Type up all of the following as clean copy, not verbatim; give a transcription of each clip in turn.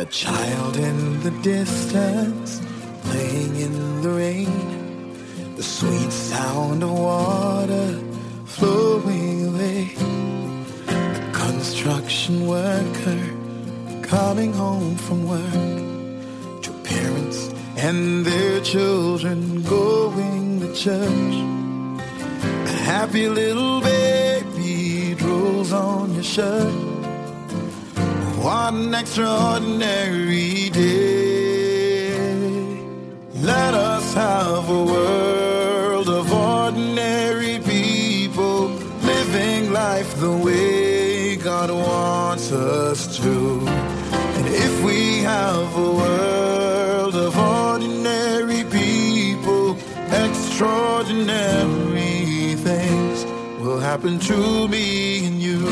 child in the distance, playing in the rain, the sweet sound of water flowing away, a construction worker coming home from work, two parents and their children going to church, a happy little baby drools on your shirt. What an extraordinary day. Let us have a world of ordinary people living life the way God wants us to. And if we have a world of ordinary people, extraordinary things will happen to me and you.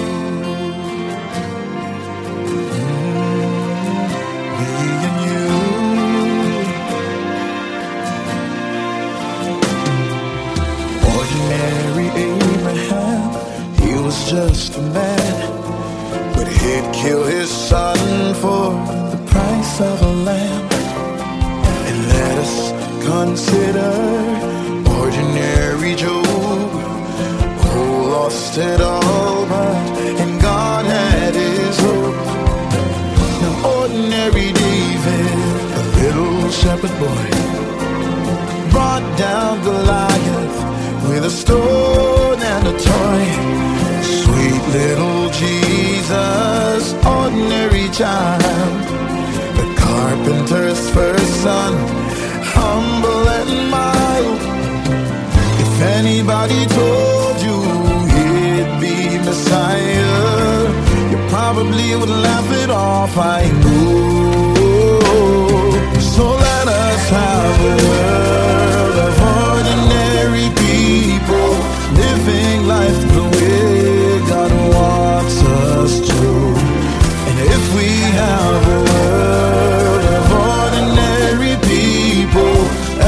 Ordinary Abraham, he was just a man, but he'd kill his son for the price of a lamb. And let us consider ordinary Job, who lost it all, but in God had his hope. Now ordinary David, a little shepherd boy, brought down Goliath with a stone and a toy. Sweet little Jesus, ordinary child, the carpenter's first son, humble and mild. If anybody told you he'd be Messiah, you probably would laugh it off, I know. So let us have a world of ordinary people living life the way God wants us to. And if we have a world of ordinary people,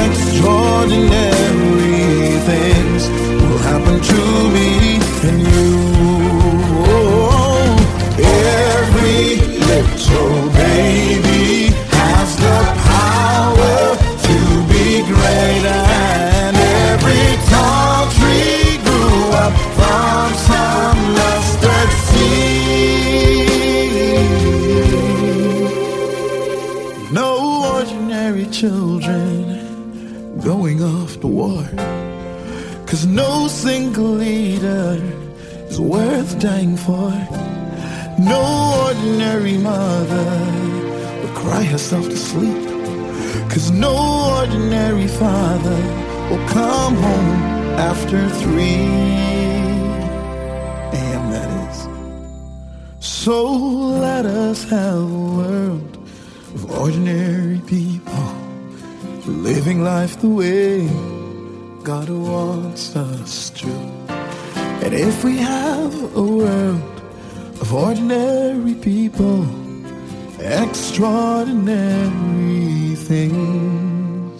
extraordinary things will happen to me and you. Every little baby has the power to be great, and every tall tree grew up from some mustard seed. No ordinary children going off to war, 'cause no single leader is worth dying for. No ordinary mother will cry herself to sleep, 'cause no ordinary father will come home after 3 a.m. that is. So let us have a world of ordinary people living life the way God wants us to. And if we have a world of ordinary people, extraordinary things.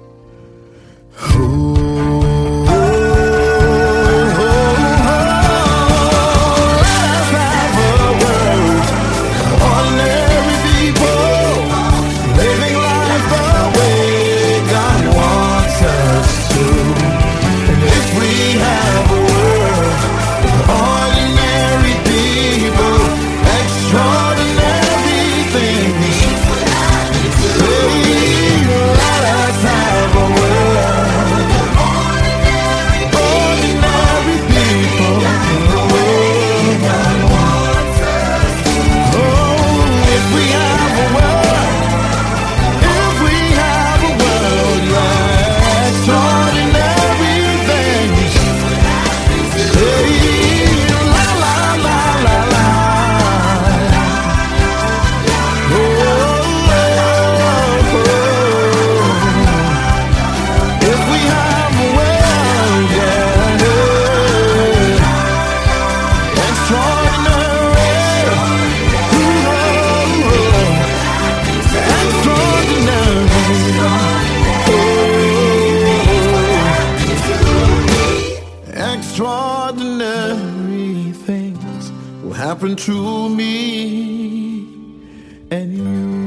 Extraordinary things will happen to me and you.